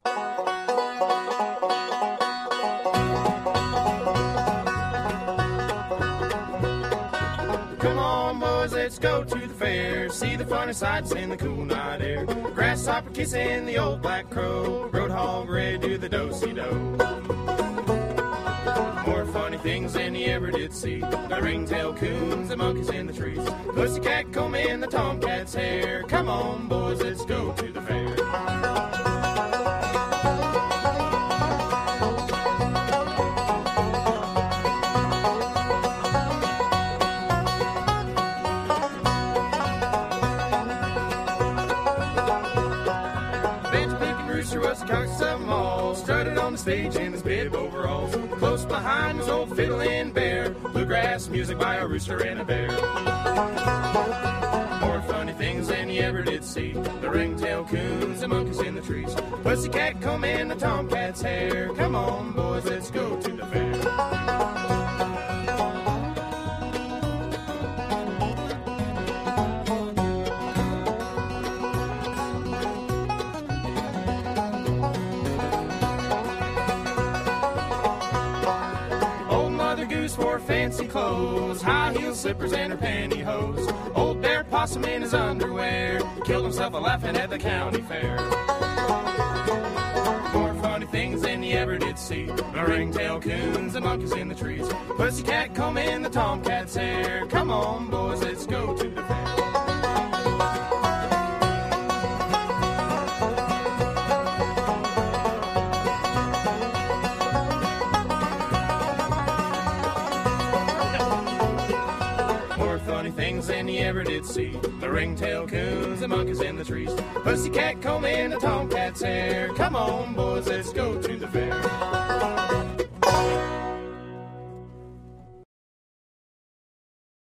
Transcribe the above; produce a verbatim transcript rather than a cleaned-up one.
Come on, boys, let's go to the fair. See the funny sights in the cool night air. Grasshopper kissing the old black crow. Roadhog ready to the do-si-do. More funny things than you ever did see. The ringtail coons, the monkeys in the trees. Pussycat combing the tomcat's hair. Come on, boys, let's go to the fair. Was the cox of them all, strutted on the stage in his bib overalls. Close behind his old fiddling bear, bluegrass music by a rooster and a bear. More funny things than you ever did see. The ringtail coons, the monkeys in the trees. Pussycat combing the tomcat's hair. Come on, boys, let's go to the fair. Wore fancy clothes, high heel slippers and her pantyhose. Old bear possum in his underwear killed himself a laughing at the county fair. More funny things than you ever did see. The ringtail coons, the monkeys in the trees. Pussycat combing the tomcat's hair. Come on, boys, let's go to the fair. Things than you ever did see. The ringtail coons, the monkeys in the trees. Pussycat combing the tomcat's hair. Come on, boys, let's go